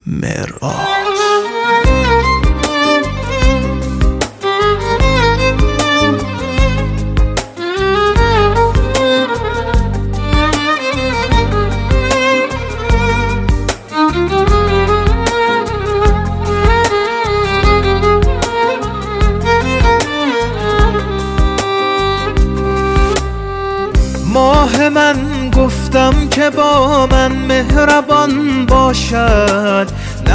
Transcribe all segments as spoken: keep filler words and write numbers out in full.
مرآت. ماه من گفتم که با من مهربان باشد،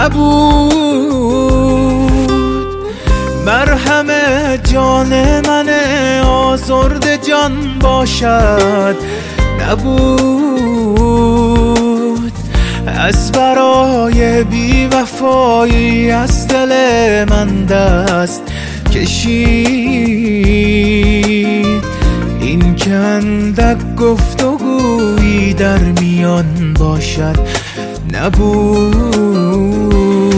نبود. مرهم جان من آزرده جان باشد، نبود. از برای بی وفایی از دل من دست کشید. این که اندک گفتگویی در میان باشد، نبود.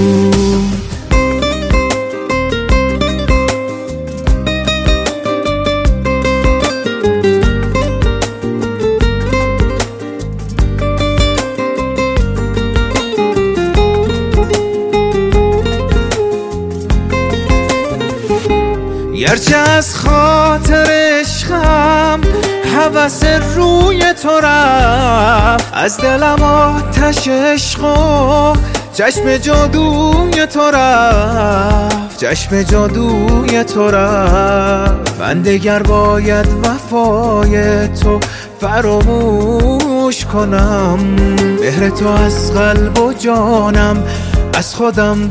گرچه از خاطر عشقم هوس روی تو رفت، از دلم آتش عشق و چشم جادوی تو رفت، چشم جادوی تو رفت. من دگر باید وفای تو فراموش کنم، مهر تو از قلب و جانم از خودم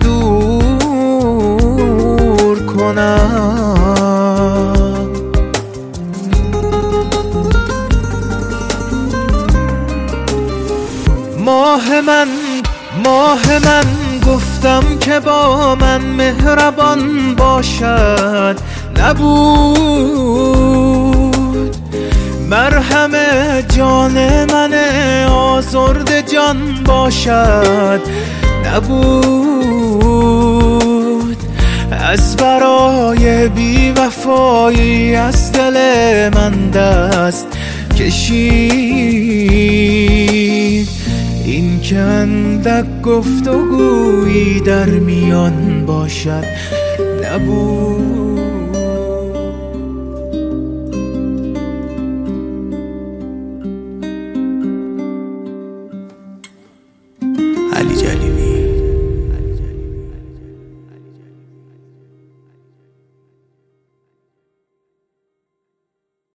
دور کنم. ماه من ماه من گفتم که با من مهربان باشد، نبود. مرهم جان من آزرده جان باشد، نبود. از برای بی وفایی از دل من دست کشید. این که اندک گفتگویی در میان باشد، نبود. علی جلیلی.